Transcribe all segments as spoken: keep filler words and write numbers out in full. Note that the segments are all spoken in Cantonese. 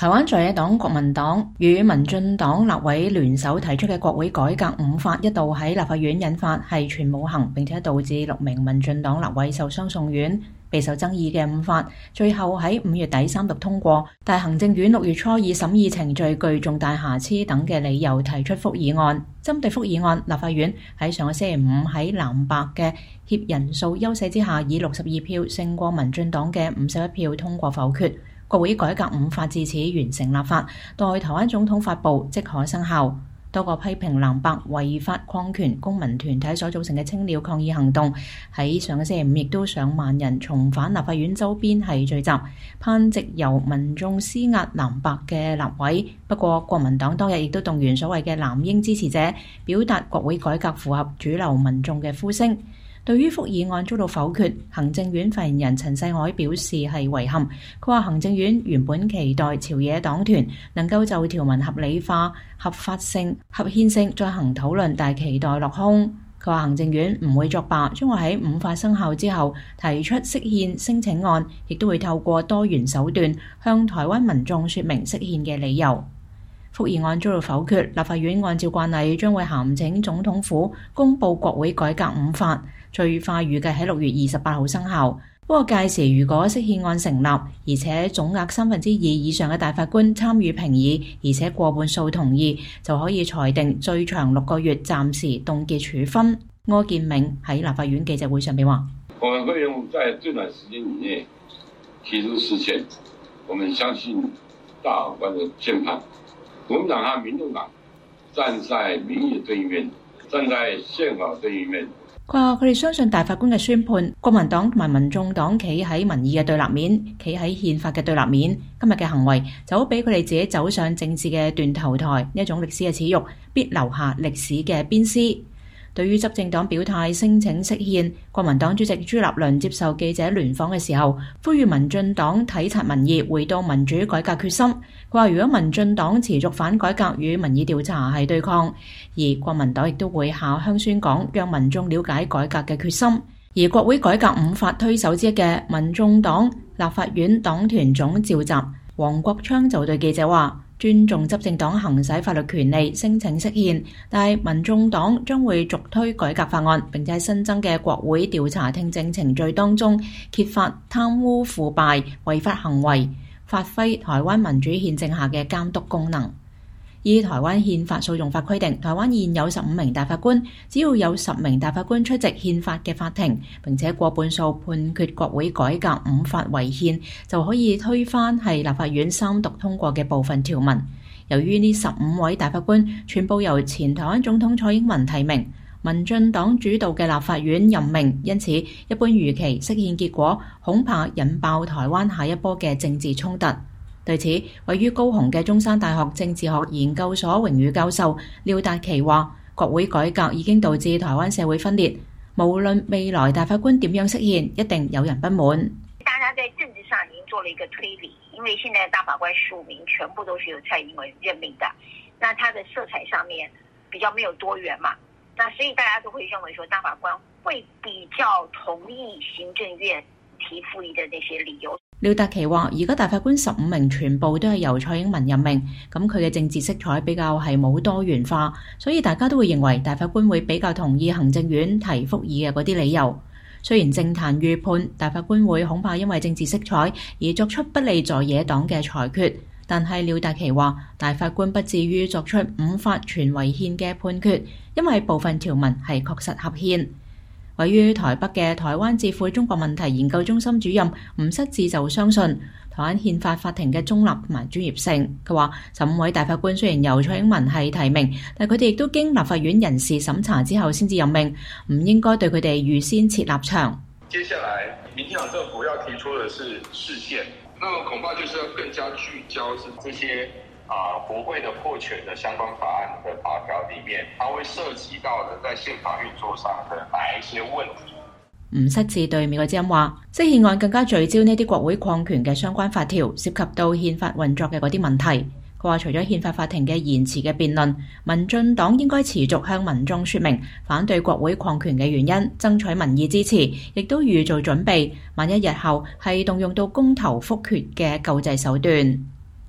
台灣在野黨國民黨與民進黨立委聯手提出嘅國會改革五法一度喺立法院引發棄權冇行，並且導致六名民進黨立委受傷送院。備受爭議嘅五法最後喺五月底三讀通過，但行政院六月初以審議程序具重大瑕疵等嘅理由提出覆議案。針對覆議案，立法院喺上個星期五喺藍白嘅協人數優勢之下，以六十二票勝過民進黨嘅五十一票通過否決。國會改革五法至此完成立法，待台灣總統發布即可生效。多個批評藍白違法擴權公民團體所組成嘅青鳥抗議行動，喺上個星期五亦都上萬人重返立法院周邊係聚集，盼藉由民眾施壓藍白嘅立委。不過國民黨當日亦都動員所謂嘅藍英支持者，表達國會改革符合主流民眾嘅呼聲。對於覆議案遭到否決，行政院發言人陳世凱表示係遺憾。佢話行政院原本期待朝野黨團能夠就條文合理化、合法性、合憲性再行討論，但期待落空。佢話行政院唔會作罷，將會喺五法生效之後提出釋憲聲請案，亦都會透過多元手段向台灣民眾說明釋憲嘅理由。覆議案遭到否決，立法院按照慣例將會函請總統府公布國會改革五法，最快預計喺六月二十八號生效。不過屆時如果釋憲案成立，而且總額三分之二以上嘅大法官參與評議，而且過半數同意，就可以裁定最長六個月暫時凍結處分。柯建銘喺立法院記者會上面話： 我們會用在最短時間以內提出釋憲，我們相信大法官的宣判。國民黨和民眾黨站在民意對面，站在憲法對面。 佢話佢哋相信大法官嘅宣判，國民黨同埋民眾黨企喺民意嘅對立面，企喺憲法嘅對立面。今日嘅行為就好比佢哋自己走上政治嘅斷頭台，呢一種歷史嘅恥辱，必留下歷史嘅鞭屍。對於執政黨表態聲請釋憲，國民黨主席朱立倫接受記者聯訪嘅時候，呼籲民進黨體察民意，回到民主改革決心。佢話如果民進黨持續反改革與民意調查係對抗，而國民黨亦都會下鄉宣講，讓民眾了解改革嘅決心。而國會改革五法推手之一嘅民眾黨立法院黨團總召集黃國昌就對記者話：尊重執政黨行使法律權利申請釋憲，但係民眾黨將會續推改革法案，並且喺新增嘅國會調查聽證程序當中揭發貪污腐敗違法行為，發揮台灣民主憲政下嘅監督功能。依台灣憲法訴訟法規定，台灣現有十五名大法官，只要有十名大法官出席憲法嘅法庭，並且過半數判決國會改革五法違憲，就可以推翻係立法院三讀通過嘅部分條文。由於呢十五位大法官全部由前台灣總統蔡英文提名，民進黨主導嘅立法院任命，因此一般預期釋憲結果恐怕引爆台灣下一波嘅政治衝突。對此，位於高雄嘅中山大學政治學研究所榮譽教授廖達奇話：國會改革已經導致台灣社會分裂，無論未來大法官點樣釋憲，一定有人不滿。 大家在政治上已經做了一個推理，因為現在大法官十五名全部都是由蔡英文任命的，那他的色彩上面比較沒有多元嘛，那所以大家都會認為說大法官會比較同意行政院提復議的那些理由。 廖達奇話：而家大法官十五名全部都係由蔡英文任命，咁佢嘅政治色彩比較係冇多元化，所以大家都會認為大法官會比較同意行政院提復議嘅嗰啲理由。雖然政壇預判大法官會恐怕因為政治色彩而作出不利在野黨嘅裁決，但係廖達奇話大法官不至於作出五法全違憲嘅判決，因為部分條文係確實合憲。位於台北嘅台灣智庫中國問題研究中心主任吳失智就相信台灣憲法法庭嘅中立同埋專業性。佢話十五位大法官雖然由蔡英文係提名，但佢哋亦都經立法院人事審查之後先至任命，唔應該對佢哋預先設立場。 接下來民進黨政府要提出的是釋憲，那麼恐怕就是要更加聚焦是這些啊，國會的破權的相關法案的法條裡面，它會涉及到的在憲法運作上的哪一些問題。 吳失智對美國之音話，釋憲案更加聚焦呢啲國會擴權嘅相關法條，涉及到憲法運作嘅嗰啲問題。佢話除咗憲法法庭嘅延遲嘅辯論，民進黨應該持續向民眾說明反對國會擴權嘅原因，爭取民意支持，亦都預做準備，萬一日後係動用到公投覆決嘅救濟手段。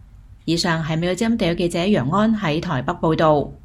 以上係美國之音地嘅記者楊安喺台北報導。